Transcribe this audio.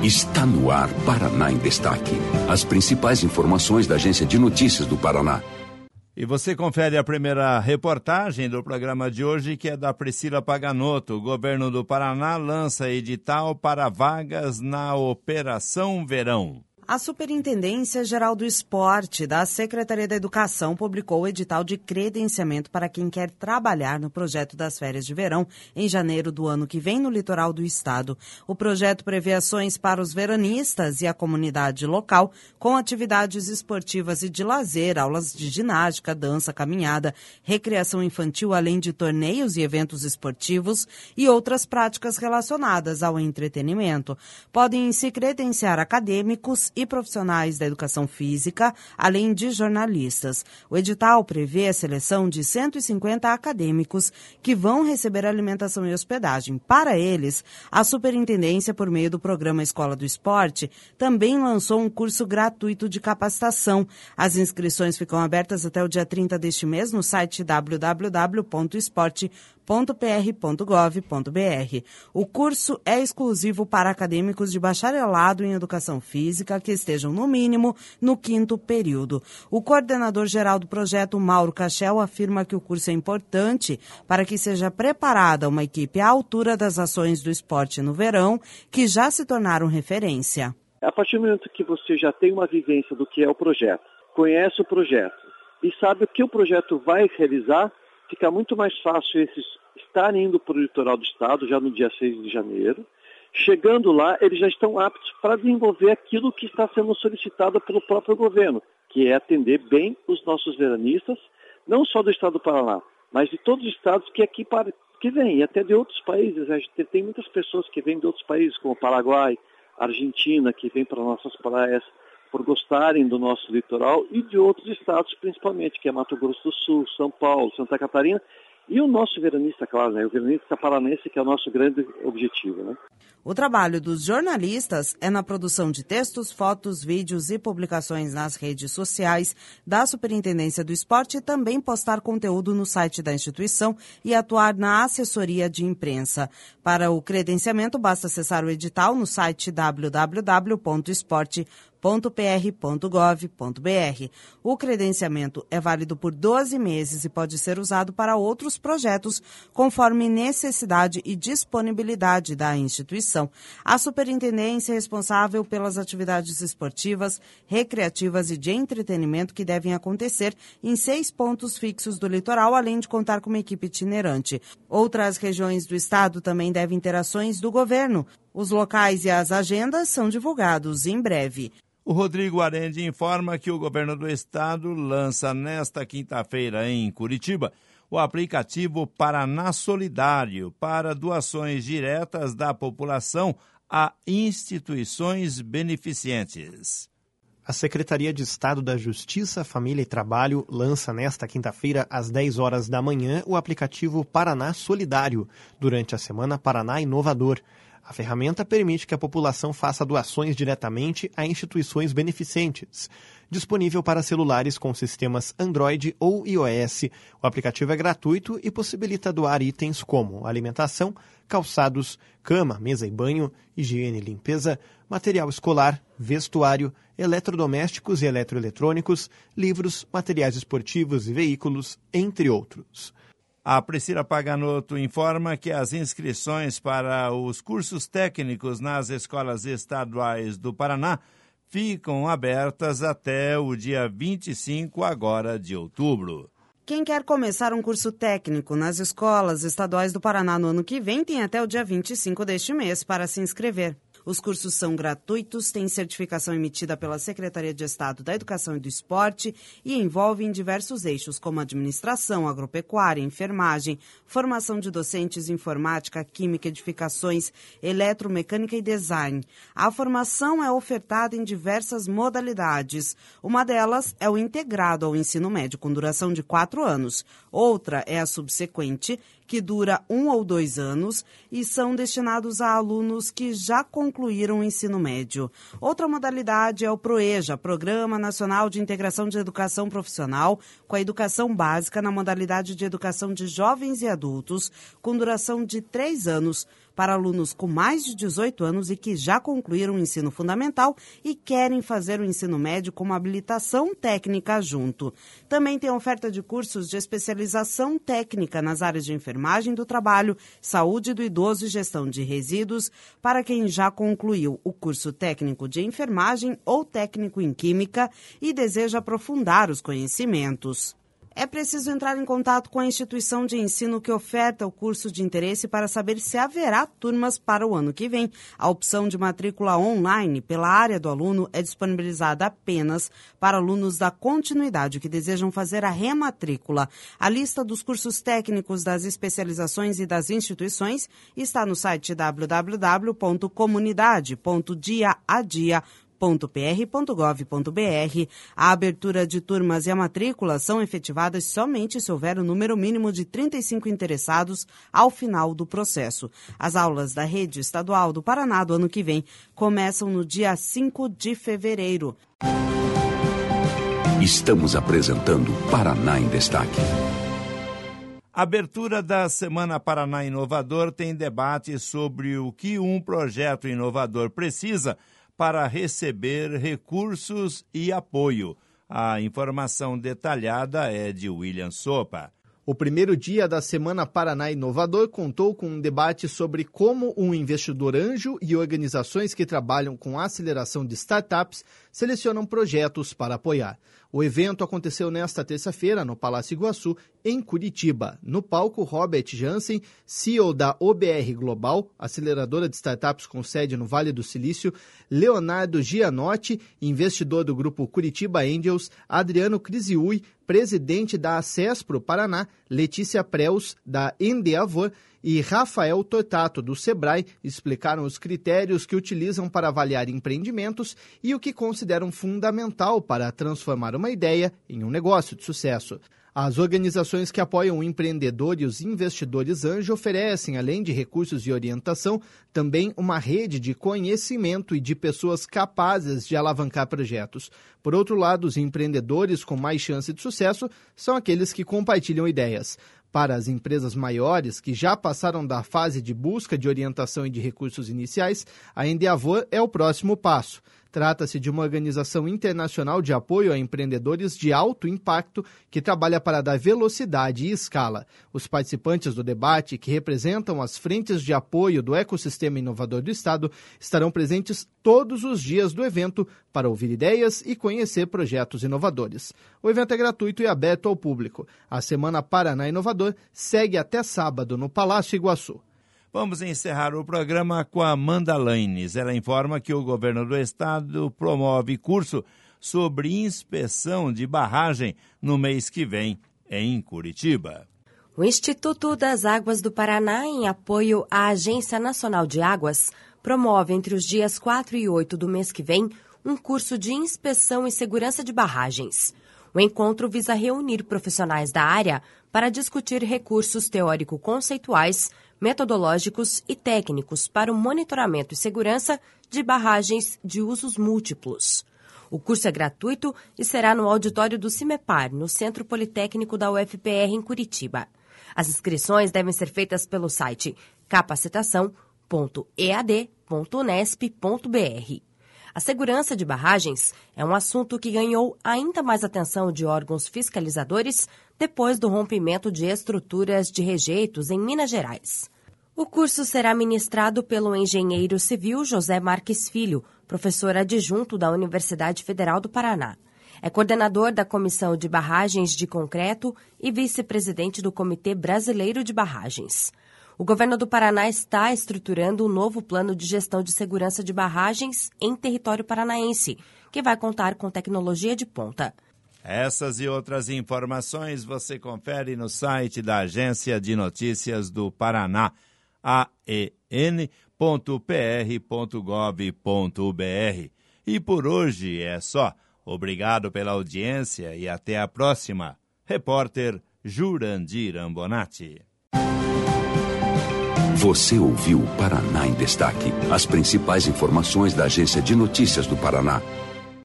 Está no ar Paraná em Destaque. As principais informações da Agência de Notícias do Paraná. E você confere a primeira reportagem do programa de hoje, que é da Priscila Paganotto. O governo do Paraná lança edital para vagas na Operação Verão. A Superintendência Geral do Esporte da Secretaria da Educação publicou o edital de credenciamento para quem quer trabalhar no projeto das férias de verão em janeiro do ano que vem no litoral do estado. O projeto prevê ações para os veranistas e a comunidade local, com atividades esportivas e de lazer, aulas de ginástica, dança, caminhada, recreação infantil, além de torneios e eventos esportivos e outras práticas relacionadas ao entretenimento. Podem se credenciar acadêmicos e profissionais da educação física, além de jornalistas. O edital prevê a seleção de 150 acadêmicos que vão receber alimentação e hospedagem. Para eles, a Superintendência, por meio do programa Escola do Esporte, também lançou um curso gratuito de capacitação. As inscrições ficam abertas até o dia 30 deste mês no site www.esporte.pr.gov.br. O curso é exclusivo para acadêmicos de bacharelado em educação física que estejam, no mínimo, no 5º período. O coordenador-geral do projeto, Mauro Cachel, afirma que o curso é importante para que seja preparada uma equipe à altura das ações do esporte no verão, que já se tornaram referência. A partir do momento que você já tem uma vivência do que é o projeto, conhece o projeto e sabe o que o projeto vai realizar, fica muito mais fácil esses estarem indo para o litoral do estado já no dia 6 de janeiro. Chegando lá, eles já estão aptos para desenvolver aquilo que está sendo solicitado pelo próprio governo, que é atender bem os nossos veranistas, não só do estado do Paraná, mas de todos os estados que vêm, e até de outros países. A gente tem muitas pessoas que vêm de outros países, como Paraguai, Argentina, que vêm para nossas praias por gostarem do nosso litoral, e de outros estados principalmente, que é Mato Grosso do Sul, São Paulo, Santa Catarina, e o nosso veranista, claro, né? O veranista paranense, que é o nosso grande objetivo, né? O trabalho dos jornalistas é na produção de textos, fotos, vídeos e publicações nas redes sociais da Superintendência do Esporte e também postar conteúdo no site da instituição e atuar na assessoria de imprensa. Para o credenciamento, basta acessar o edital no site www.esporte.pr.gov.br. O credenciamento é válido por 12 meses e pode ser usado para outros projetos, conforme necessidade e disponibilidade da instituição. A Superintendência é responsável pelas atividades esportivas, recreativas e de entretenimento que devem acontecer em 6 pontos fixos do litoral, além de contar com uma equipe itinerante. Outras regiões do estado também devem ter ações do governo. Os locais e as agendas são divulgados em breve. O Rodrigo Arendi informa que o governo do estado lança nesta quinta-feira em Curitiba o aplicativo Paraná Solidário para doações diretas da população a instituições beneficentes. A Secretaria de Estado da Justiça, Família e Trabalho lança nesta quinta-feira, às 10 horas da manhã, o aplicativo Paraná Solidário, durante a Semana Paraná Inovador. A ferramenta permite que a população faça doações diretamente a instituições beneficentes. Disponível para celulares com sistemas Android ou iOS, o aplicativo é gratuito e possibilita doar itens como alimentação, calçados, cama, mesa e banho, higiene e limpeza, material escolar, vestuário, eletrodomésticos e eletroeletrônicos, livros, materiais esportivos e veículos, entre outros. A Priscila Paganotto informa que as inscrições para os cursos técnicos nas escolas estaduais do Paraná ficam abertas até o dia 25 agora de outubro. Quem quer começar um curso técnico nas escolas estaduais do Paraná no ano que vem tem até o dia 25 deste mês para se inscrever. Os cursos são gratuitos, têm certificação emitida pela Secretaria de Estado da Educação e do Esporte e envolvem diversos eixos como administração, agropecuária, enfermagem, formação de docentes, informática, química, edificações, eletromecânica e design. A formação é ofertada em diversas modalidades. Uma delas é o integrado ao ensino médio, com duração de 4 anos. Outra é a subsequente, que dura 1 ou 2 anos e são destinados a alunos que já concluíram o ensino médio. Outra modalidade é o PROEJA, Programa Nacional de Integração de Educação Profissional, com a educação básica na modalidade de educação de jovens e adultos, com duração de 3 anos, para alunos com mais de 18 anos e que já concluíram o ensino fundamental e querem fazer o ensino médio com uma habilitação técnica junto. Também tem oferta de cursos de especialização técnica nas áreas de enfermagem do trabalho, saúde do idoso e gestão de resíduos para quem já concluiu o curso técnico de enfermagem ou técnico em química e deseja aprofundar os conhecimentos. É preciso entrar em contato com a instituição de ensino que oferta o curso de interesse para saber se haverá turmas para o ano que vem. A opção de matrícula online pela área do aluno é disponibilizada apenas para alunos da continuidade que desejam fazer a rematrícula. A lista dos cursos técnicos, das especializações e das instituições está no site www.comunidade.diaadia.pr.gov.br. A abertura de turmas e a matrícula são efetivadas somente se houver o número mínimo de 35 interessados ao final do processo. As aulas da Rede Estadual do Paraná do ano que vem começam no dia 5 de fevereiro. Estamos apresentando Paraná em Destaque. A abertura da Semana Paraná Inovador tem debate sobre o que um projeto inovador precisa para receber recursos e apoio. A informação detalhada é de William Sopa. O primeiro dia da Semana Paraná Inovador contou com um debate sobre como um investidor anjo e organizações que trabalham com aceleração de startups selecionam projetos para apoiar. O evento aconteceu nesta terça-feira no Palácio Iguaçu, em Curitiba. No palco, Robert Jansen, CEO da OBR Global, aceleradora de startups com sede no Vale do Silício, Leonardo Gianotti, investidor do grupo Curitiba Angels, Adriano Crisiui, presidente da Acespro Paraná, Letícia Preus, da Endeavor, e Rafael Tortato, do Sebrae, explicaram os critérios que utilizam para avaliar empreendimentos e o que consideram fundamental para transformar uma ideia em um negócio de sucesso. As organizações que apoiam o empreendedor e os investidores anjo oferecem, além de recursos e orientação, também uma rede de conhecimento e de pessoas capazes de alavancar projetos. Por outro lado, os empreendedores com mais chance de sucesso são aqueles que compartilham ideias. Para as empresas maiores, que já passaram da fase de busca de orientação e de recursos iniciais, a Endeavor é o próximo passo. Trata-se de uma organização internacional de apoio a empreendedores de alto impacto que trabalha para dar velocidade e escala. Os participantes do debate, que representam as frentes de apoio do ecossistema inovador do Estado, estarão presentes todos os dias do evento para ouvir ideias e conhecer projetos inovadores. O evento é gratuito e aberto ao público. A Semana Paraná Inovador segue até sábado no Palácio Iguaçu. Vamos encerrar o programa com a Amanda Laines. Ela informa que o governo do estado promove curso sobre inspeção de barragem no mês que vem, em Curitiba. O Instituto das Águas do Paraná, em apoio à Agência Nacional de Águas, promove entre os dias 4 e 8 do mês que vem um curso de inspeção e segurança de barragens. O encontro visa reunir profissionais da área para discutir recursos teórico-conceituais, metodológicos e técnicos para o monitoramento e segurança de barragens de usos múltiplos. O curso é gratuito e será no auditório do Cimepar, no Centro Politécnico da UFPR, em Curitiba. As inscrições devem ser feitas pelo site capacitação.ead.unesp.br. A segurança de barragens é um assunto que ganhou ainda mais atenção de órgãos fiscalizadores depois do rompimento de estruturas de rejeitos em Minas Gerais. O curso será ministrado pelo engenheiro civil José Marques Filho, professor adjunto da Universidade Federal do Paraná. É coordenador da Comissão de Barragens de Concreto e vice-presidente do Comitê Brasileiro de Barragens. O governo do Paraná está estruturando um novo plano de gestão de segurança de barragens em território paranaense, que vai contar com tecnologia de ponta. Essas e outras informações você confere no site da Agência de Notícias do Paraná, aen.pr.gov.br. E por hoje é só. Obrigado pela audiência e até a próxima. Repórter Jurandir Ambonati. Você ouviu Paraná em Destaque, as principais informações da Agência de Notícias do Paraná.